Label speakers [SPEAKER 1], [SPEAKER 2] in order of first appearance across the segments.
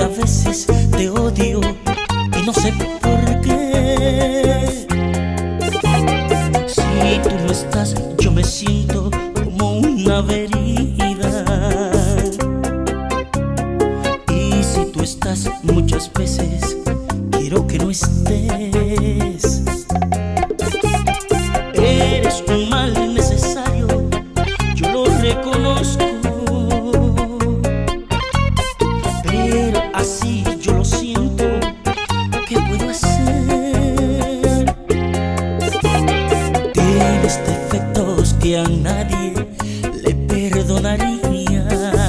[SPEAKER 1] a veces te odio y no sé por qué. Si tú no estás, yo me siento como una herida. Y si tú estás, muchas veces quiero que no estés. Eres un mal necesario, yo lo reconozco, pero así yo lo siento. ¿Qué puedo hacer? Tienes defectos que a nadie le perdonaría,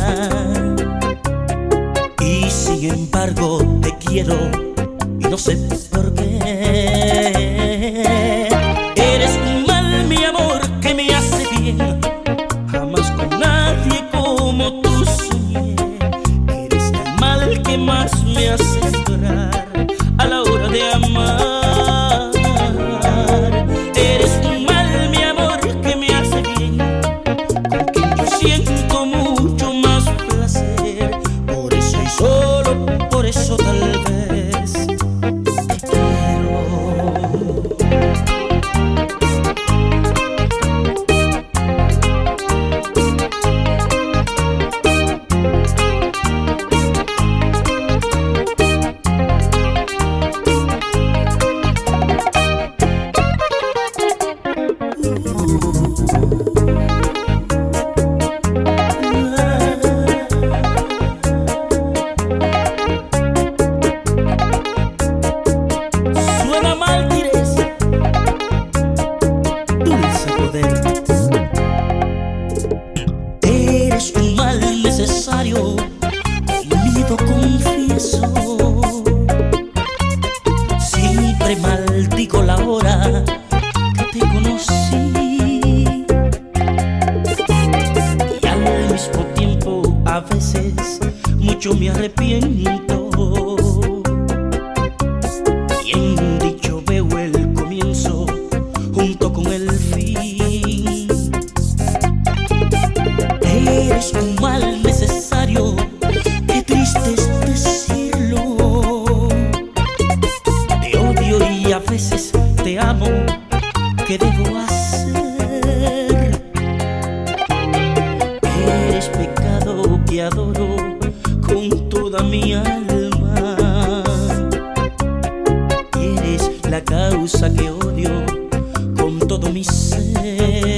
[SPEAKER 1] y sin embargo te quiero y no sé por qué. Eres un mal, mi amor, que me hace bien. Jamás con nadie como tú soñé. Eres el mal que más me hace llorar a la hora de amar. Eres un mal, mi amor, que me hace bien, con quien yo siento mucho más placer. Por eso y solo por eso tal vez te quiero. Suena mal, tires, dulce poder. Eres un mal necesario, olvido, confieso. Siempre maldigo la hora que te conocí, y al mismo tiempo a veces mucho me arrepiento. Bien dicho veo el comienzo junto con el fin. Eres un mal necesario, qué triste es decirlo. Te odio y a veces te amo, ¿qué debo hacer? Eres pecado que adoro con toda mi alma. Eres la causa que odio con todo mi ser.